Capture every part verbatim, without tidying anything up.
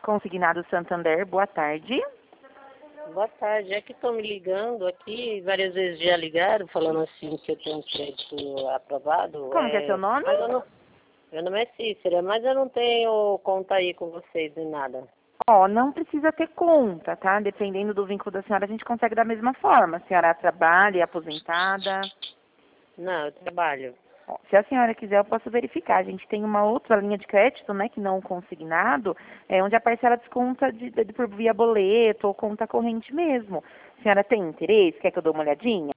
Consignado Santander, boa tarde. Boa tarde, é que estão me ligando aqui, várias vezes já ligaram, falando assim que eu tenho um crédito aprovado. Como é... que é seu nome? Mas eu não... Meu nome é Cícera, mas eu não tenho conta aí com vocês nem nada. Ó, não precisa ter conta, tá? Dependendo do vínculo da senhora, a gente consegue da mesma forma. A senhora trabalha, é aposentada. Não, eu trabalho. Ó, se a senhora quiser, eu posso verificar. A gente tem uma outra linha de crédito, né, que não consignado, é onde a parcela desconta de, de, por via boleto ou conta corrente mesmo. A senhora tem interesse? Quer que eu dê uma olhadinha?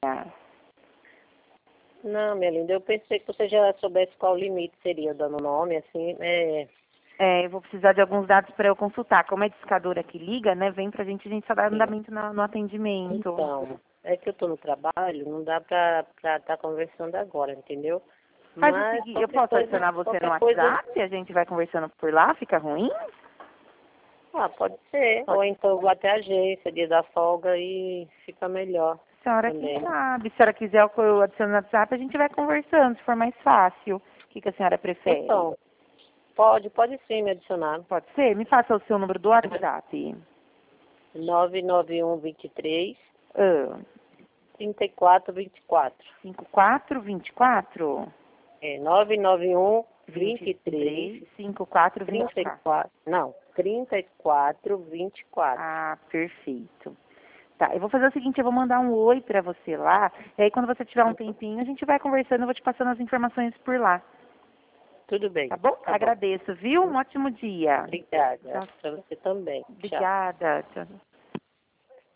Não, minha linda, eu pensei que você já soubesse qual o limite seria, dando nome, assim, é... É, eu vou precisar de alguns dados para eu consultar. Como é discadora que liga, né, vem pra gente, a gente só dá andamento no, no atendimento. Então, é que eu tô no trabalho, não dá pra estar tá conversando agora, entendeu? Faz o Mas seguinte, eu qualquer posso coisa, adicionar você no qualquer coisa... WhatsApp? A gente vai conversando por lá, fica ruim? Ah, pode ser. Pode. Ou então eu vou até a agência, dia da folga, e fica melhor A senhora também. que sabe. Se a senhora quiser eu adiciono no WhatsApp, a gente vai conversando, se for mais fácil. O que, que a senhora prefere? Então, pode, pode sim me adicionar. Pode ser? Me faça o seu número do WhatsApp. nove nove um, vinte e três, Ah, trinta e quatro, vinte e quatro. cinco quatro dois quatro, É, nove nove um, vinte vinte e e três, três, cinco quatro dois trinta e quatro. quatro, não, trinta e quatro, vinte e quatro. Ah, perfeito. Tá, eu vou fazer o seguinte, eu vou mandar um oi pra você lá, e aí quando você tiver um tempinho, a gente vai conversando, eu vou te passando as informações por lá. Tudo bem. Tá bom? Tá bom. Agradeço, viu? Um ótimo dia. Obrigada. Tchau. Para você também. Tchau. Obrigada. Tchau.